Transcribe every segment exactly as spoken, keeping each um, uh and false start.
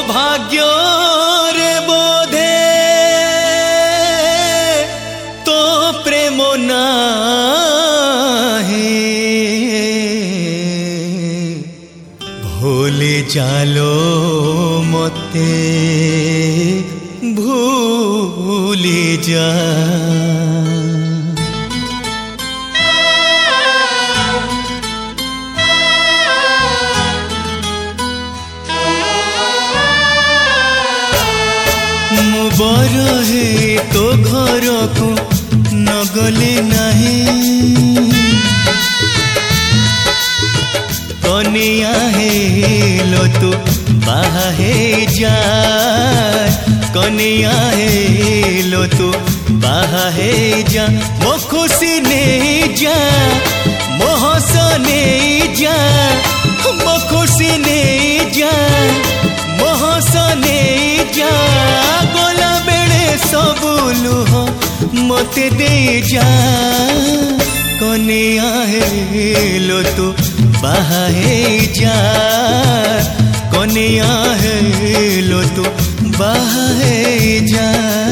भाग्य रे बोधे तो प्रेम नाही भूले जालो मते भूले जा बर हे तो घर को नगले नहीं कनिया हेलो तो बाहे जा कनिया हेलो तो बाहे जा मो खुशी नहीं जा मो हस नहीं जा मो खुशी नहीं जा मो हस नहीं जा गोला बेड़े सबू लुह मते दे जा कनिया हेलो तो बाहे जा कनिया हेलो तो बाहे जा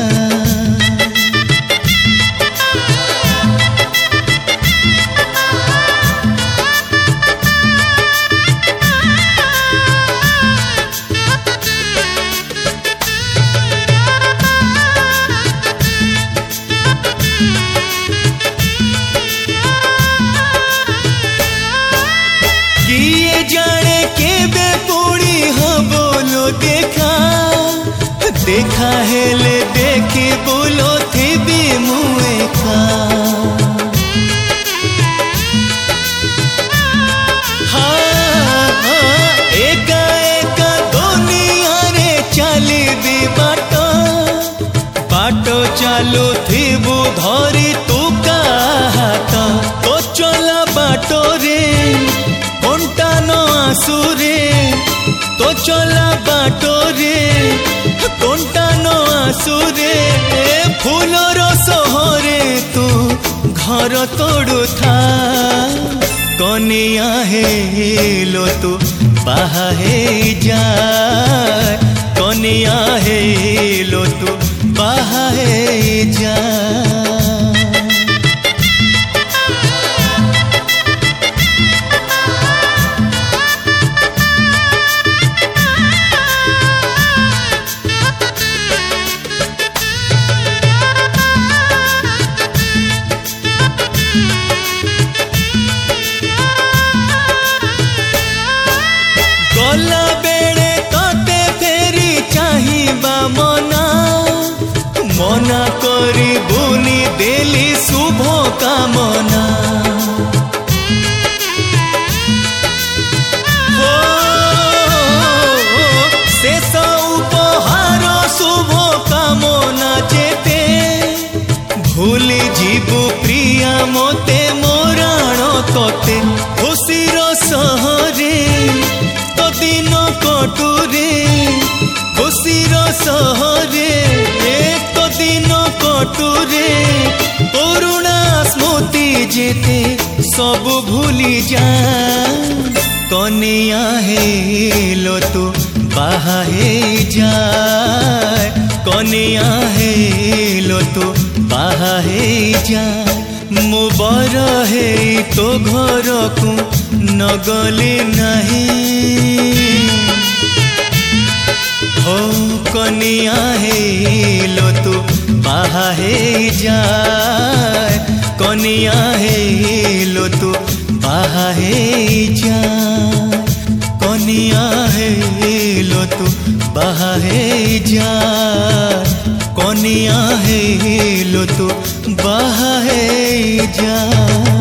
देखा हेले देखी बोलो थी भी मुए का हाँ एका एका दुनिया रे चली भी बाटो बाटो चालू थी वो धरी तू का हाथ तो चला बाटो रे कोंटा नो आंसू रे तो चला बाटो रे कोंटा नो आसुरे फूलर सहरे तू घर तोड़ू था कनिया हेलो तू बाहे जा कनिया हेलो तू बाहे जा गला बेड़े तते फेरी चाहिबा मना मना करी बुनी देली शुभ कामना हो शेष उपहार शुभ कामना जेते भूली जीवु प्रिया मते मोराण तते खुशीर सहरे दिन कटुरे खुशीर सहरे एक दिन कटुरे पुराणा स्मृति जेते सब भूली जा कनिया हेलो तो बाहे जा कनिया हेलो तो बाहे जा मो बर हे तो घर को नगले नहीं हो कनिया हेलो तो बाहे जा कनिया हेलो तो बाहे जा कनिया हेलो तो बाहे जा कनिया हेलो तो बाहे जा।